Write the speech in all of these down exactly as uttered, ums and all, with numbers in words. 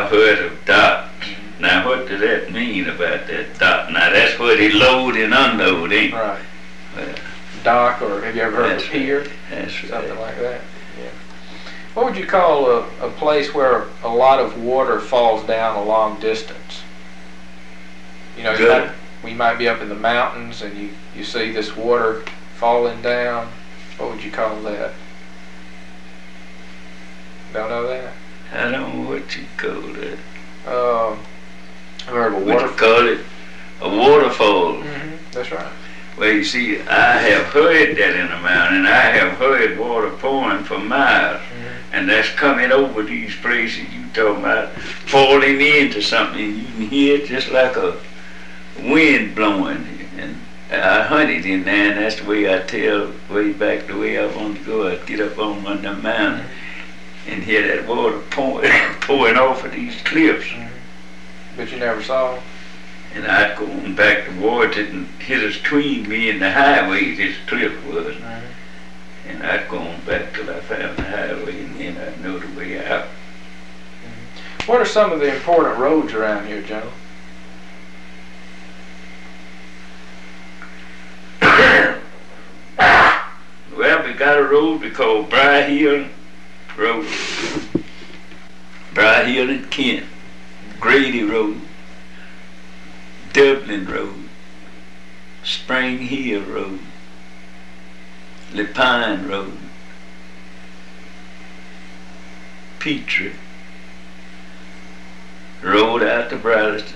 I've heard of docks. Now, what does that mean about that dock? Now, that's where they load and unload, ain't it? Right. Well, Dock, or have you ever heard of a that's pier? right. That's Something right. like that. Yeah. What would you call a, a place where a lot of water falls down a long distance? You know, you Good. might, we might be up in the mountains and you, you see this water falling down. What would you call that? Don't know that? I don't know what you call it. Um, I've heard of a What you waterfall. call it? A waterfall. Mm-hmm. That's right. Well, you see, I have heard that in the mountain. I have heard water pouring for miles. Mm-hmm. And that's coming over these places you talking about, falling into something. You can hear it just like a wind blowing. And I hunted in there, and that's the way I tell way back the way I want to go. I'd get up on one of the mountains and hear that water pouring, pouring off of these cliffs. Mm-hmm. But you never saw them? And I'd go on back towards it and hit us between me and the highway this cliff was. Mm-hmm. And I'd go on back till I found the highway, and then I'd know the way out. Mm-hmm. What are some of the important roads around here, General? Well, we got a road we call Briar Hill Road. Briar Hill and Kent. Grady Road. Dublin Road. Spring Hill Road. Lepine Road. Petrie. Road out to Bradleston.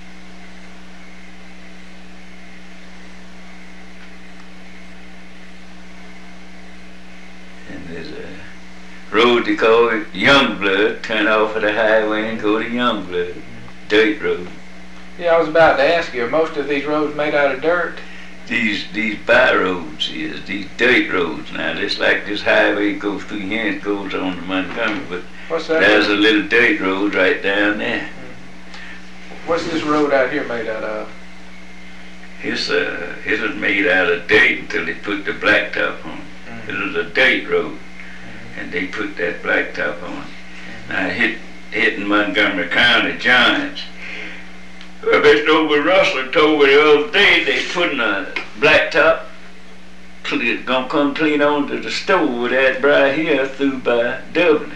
And there's a road they call it Youngblood. Turn off of the highway and go to Youngblood. Dirt road. Yeah, I was about to ask you, are most of these roads made out of dirt? These these by roads is these dirt roads now. Just like this highway goes through here and goes on to Montgomery, but What's that? there's a road? little dirt road right down there. What's this road out here made out of? It's uh it was made out of dirt until they put the blacktop on. Mm-hmm. It was a dirt road, and they put that blacktop on. Now hit hitting Montgomery County Giants. Well, Mister Over Russell told me the other day they putting a blacktop clean, gonna come clean on to the store that right here through by Dublin.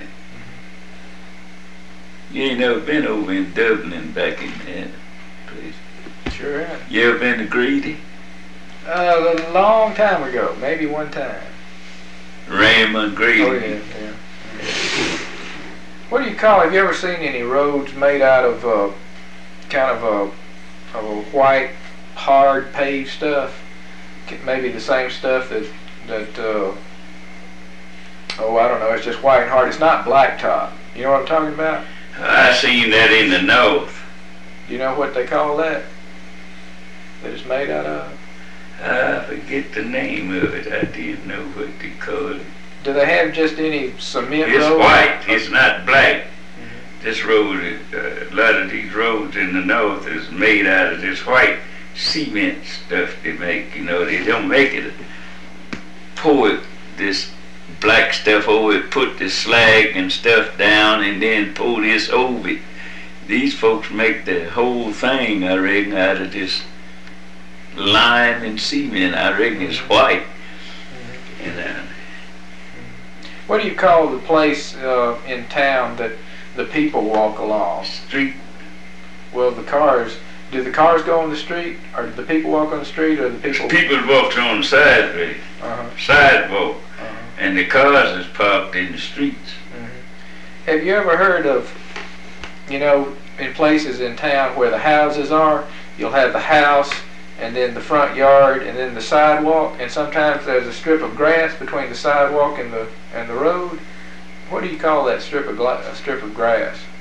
You ain't never been over in Dublin back in that place. Sure have. You ever been to Grady? Uh, a long time ago, maybe one time. Raymond Grady. Oh yeah, yeah. What do you call? Have you ever seen any roads made out of uh, kind of a, of a white, hard paved stuff? Maybe the same stuff that that. Uh, oh, I don't know. It's just white and hard. It's not blacktop. You know what I'm talking about? I seen that in the north. Do you know what they call that? That it's made out of? I forget the name of it. I didn't know what they called it. Do they have just any cement It's road? white. It's not black. Mm-hmm. This road, uh, a lot of these roads in the north is made out of this white cement stuff they make. You know, they don't make it, pour it, this black stuff over it, put the slag and stuff down, and then pour this over it. These folks make the whole thing, I reckon, out of this lime and cement. I reckon it's white. Mm-hmm. And uh, What do you call the place uh, in town that the people walk along? street, Well, the cars. Do the cars go on the street, or do the people walk on the street, or the people? people walks on the sidewalk, Uh-huh. sidewalk, Uh-huh. and the cars is parked in the streets. Mm-hmm. Have you ever heard of, you know, in places in town where the houses are, you'll have the house, and then the front yard, and then the sidewalk, and sometimes there's a strip of grass between the sidewalk and the and the road. What do you call that strip of gla- strip of grass?